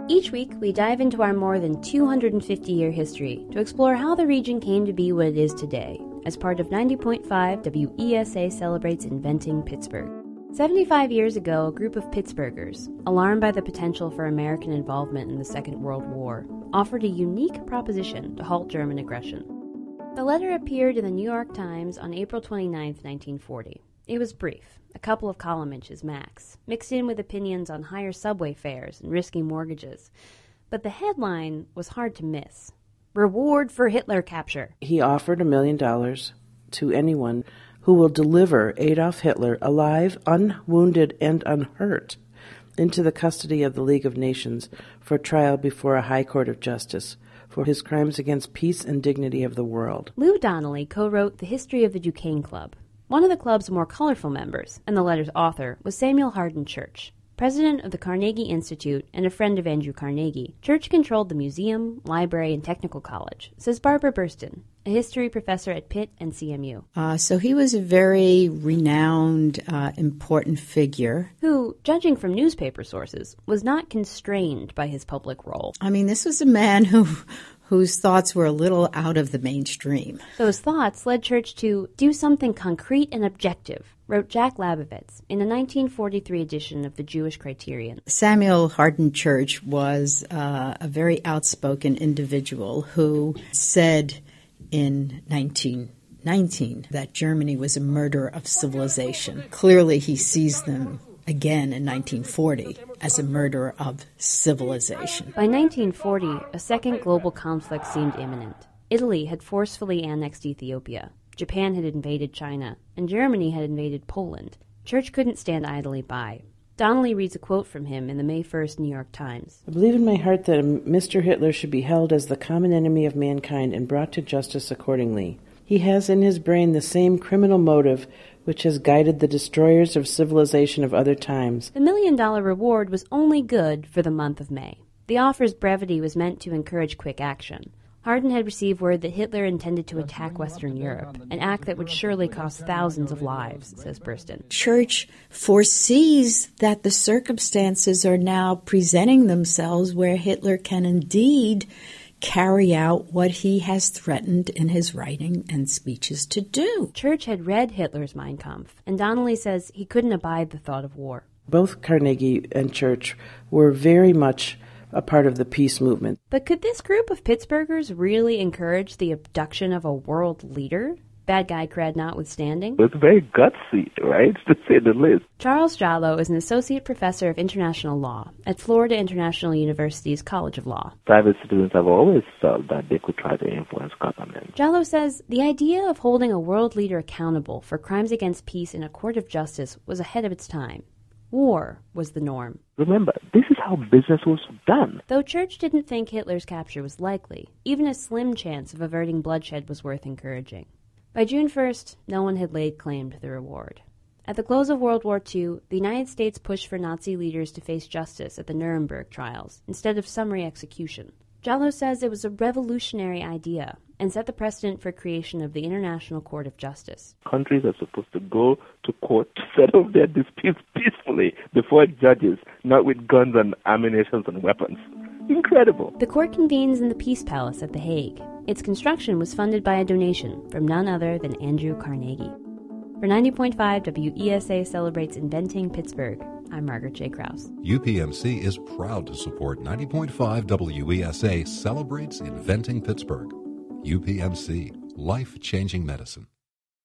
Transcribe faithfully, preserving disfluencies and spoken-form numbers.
Each week, we dive into our more than two hundred fifty year history to explore how the region came to be what it is today, as part of ninety point five W E S A celebrates Inventing Pittsburgh. seventy-five years ago, a group of Pittsburghers, alarmed by the potential for American involvement in the Second World War, offered a unique proposition to halt German aggression. The letter appeared in the New York Times on April twenty-ninth, nineteen forty. It was brief, a couple of column inches max, mixed in with opinions on higher subway fares and risky mortgages. But the headline was hard to miss. Reward for Hitler capture. He offered a million dollars to anyone who will deliver Adolf Hitler alive, unwounded, and unhurt into the custody of the League of Nations for trial before a high court of justice for his crimes against peace and dignity of the world. Lou Donnelly co-wrote The History of the Duquesne Club. One of the club's more colorful members, and the letter's author, was Samuel Hardin Church. President of the Carnegie Institute and a friend of Andrew Carnegie, Church controlled the museum, library, and technical college, says Barbara Burston, a history professor at Pitt and C M U. Uh, so he was a very renowned, uh, important figure. Who, judging from newspaper sources, was not constrained by his public role. I mean, this was a man who... whose thoughts were a little out of the mainstream. Those thoughts led Church to do something concrete and objective, wrote Jack Labovitz in a nineteen forty-three edition of the Jewish Criterion. Samuel Hardin Church was uh, a very outspoken individual who said in nineteen nineteen that Germany was a murderer of civilization. Clearly he sees them again in nineteen forty as a murderer of civilization. By nineteen forty, a second global conflict seemed imminent. Italy had forcefully annexed Ethiopia, Japan had invaded China, and Germany had invaded Poland. Church couldn't stand idly by. Donnelly reads a quote from him in the May first New York Times. I believe in my heart that Mister Hitler should be held as the common enemy of mankind and brought to justice accordingly. He has in his brain the same criminal motive which has guided the destroyers of civilization of other times. The million-dollar reward was only good for the month of May. The offer's brevity was meant to encourage quick action. Hardin had received word that Hitler intended to attack Western Europe, an act that would surely cost thousands of lives, says Burston. Church foresees that the circumstances are now presenting themselves where Hitler can indeed carry out what he has threatened in his writing and speeches to do. Church had read Hitler's Mein Kampf, and Donnelly says he couldn't abide the thought of war. Both Carnegie and Church were very much a part of the peace movement. But could this group of Pittsburghers really encourage the abduction of a world leader? Bad guy cred notwithstanding. It's very gutsy, right, to say the least. Charles Jallow is an associate professor of international law at Florida International University's College of Law. Private citizens have always felt that they could try to influence government. Jallow says the idea of holding a world leader accountable for crimes against peace in a court of justice was ahead of its time. War was the norm. Remember, this is how business was done. Though Church didn't think Hitler's capture was likely, even a slim chance of averting bloodshed was worth encouraging. By June first, no one had laid claim to the reward. At the close of World War Two, the United States pushed for Nazi leaders to face justice at the Nuremberg trials instead of summary execution. Jallow says it was a revolutionary idea and set the precedent for creation of the International Court of Justice. Countries are supposed to go to court to settle their disputes peacefully before judges, not with guns and ammunition and weapons. Incredible. The court convenes in the Peace Palace at The Hague. Its construction was funded by a donation from none other than Andrew Carnegie. For ninety point five W E S A Celebrates Inventing Pittsburgh, I'm Margaret J. Krause. U P M C is proud to support ninety point five W E S A Celebrates Inventing Pittsburgh. U P M C, life-changing medicine.